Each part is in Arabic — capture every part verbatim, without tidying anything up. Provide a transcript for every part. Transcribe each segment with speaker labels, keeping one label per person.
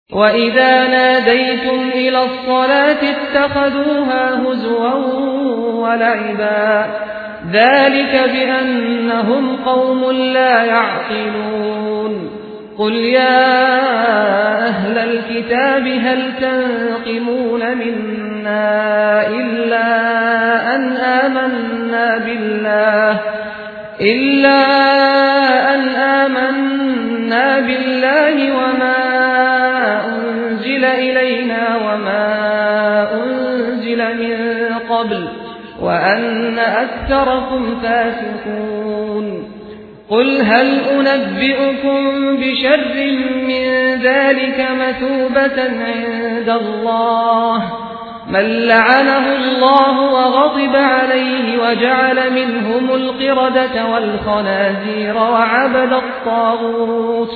Speaker 1: وإذا ناديتم إلى الصلاة اتخذوها هزوا ولعبا ذلك بأنهم قوم لا يعقلون قل يا أهل الكتاب هل تنقمون منا إلا أن آمنا بالله إلا أن آمنا بالله وما أنزل إلينا وما أنزل من قبل وأن أكثركم فاسقون قل هل أنبئكم بشر من ذلك مثوبة عند الله من لعنه الله وغضب عليه وجعل منهم القردة والخنازير وعبد الطاغوت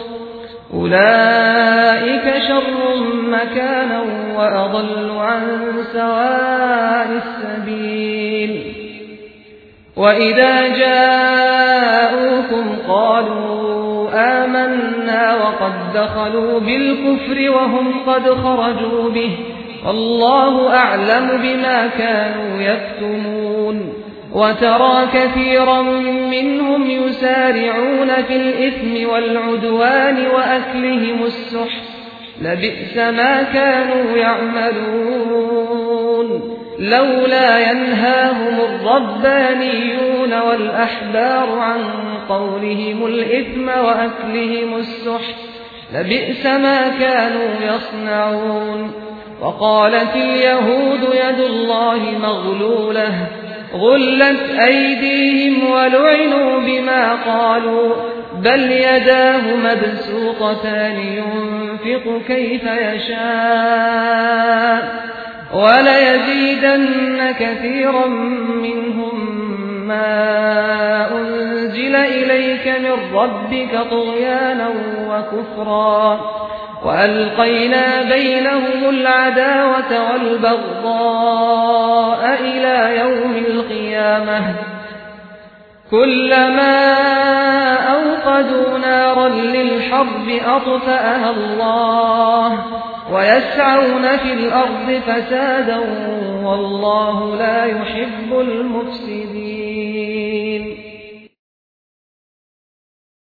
Speaker 1: أولئك شر مكانا وأضل عن سواء السبيل وإذا جاءوكم قالوا آمنا وقد دخلوا بالكفر وهم قد خرجوا به والله أعلم بما كانوا يكتمون وترى كثيرا منهم يسارعون في الإثم والعدوان وأكلهم السحت لبئس ما كانوا يعملون لولا ينهاهم الربانيون والأحبار عن قولهم الإثم وأكلهم السحت لبئس ما كانوا يصنعون وقالت اليهود يد الله مغلولة غلت أيديهم ولعنوا بما قالوا بل يداه مبسوطتان ينفق كيف يشاء وليزيدن كثيرا منهم ما أنزل إليك من ربك طغيانا وكفرا وألقينا بينهم العداوة والبغضاء إلى يوم القيامة كلما أوقدوا نارا للحرب أطفأها الله ويسعون في الأرض فسادا والله لا يحب المفسدين.